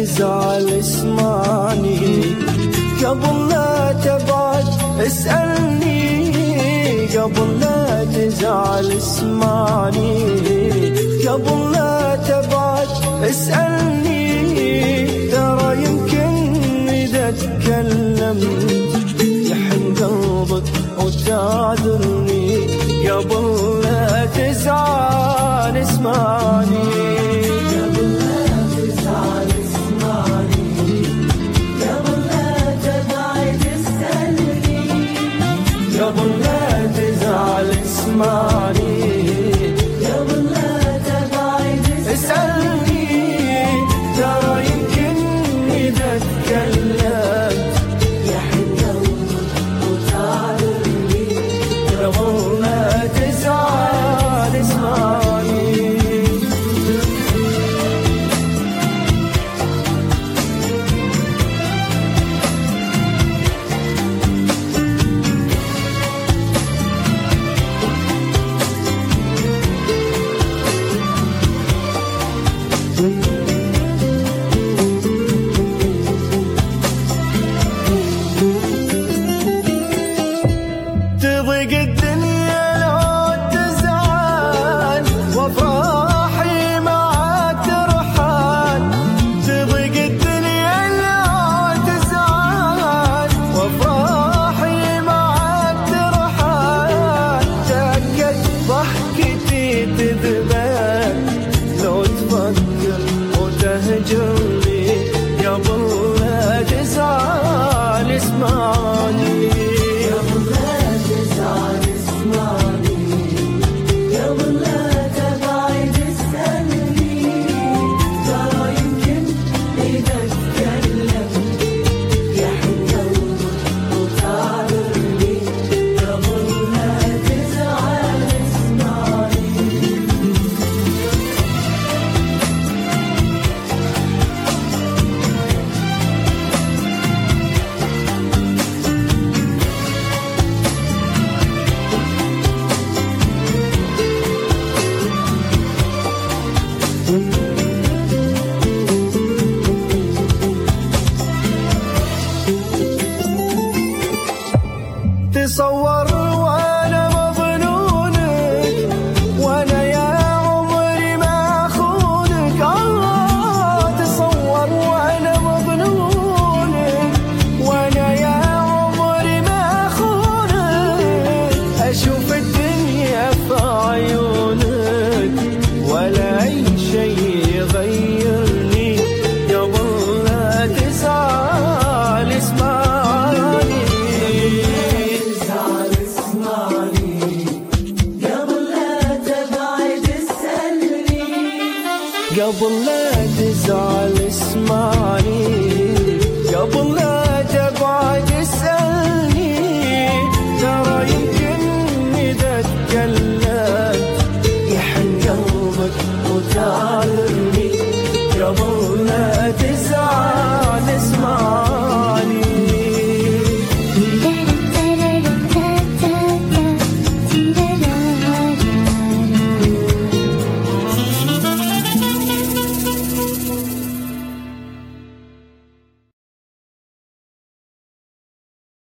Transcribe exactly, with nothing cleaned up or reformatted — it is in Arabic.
تزعل اسمعني، قبل لا تبعد اسألني، قبل لا تزعل اسمعني، قبل لا تبعد اسألني، ترى يمكن إذا تكلمت يحن قلبك وتعذرني، قبل لا تزعل اسمعني، قبل لا تزعل اسمعني، قبل لا تبعد اسألني، قبل لا تزعل اسمعني، قبل لا تبعد اسألني، ترى يمكن إذا تكلمت يحن قلبك وتعذرني، قبل لا تزعل اسمعني. تضيق الدنيا لو تزعل وافراحي معاك ترحل، تضيق الدنيا لو تزعل وافراحي معاك ترحل، تأكد ضحكتي تذبل لو تفكر وتهجرني، قبل لا تزعل اسمعني، قبل لا تزعل اسمعني، قبل لا تبعد اسألني، ترى يمكن إذا تكلمت يحن قلبك وتعذرني، قبل لا تزعل اسمعني. تصور وانا مظنونك، وانا يا عمري ما اخونك، الله تصور وانا مظنونك، وانا يا عمري ما اخونك، اشوف الدنيا في عيونك ولا اي شيء يغيرني، قبل لا تزعل اسمعني، قبل لا تزعل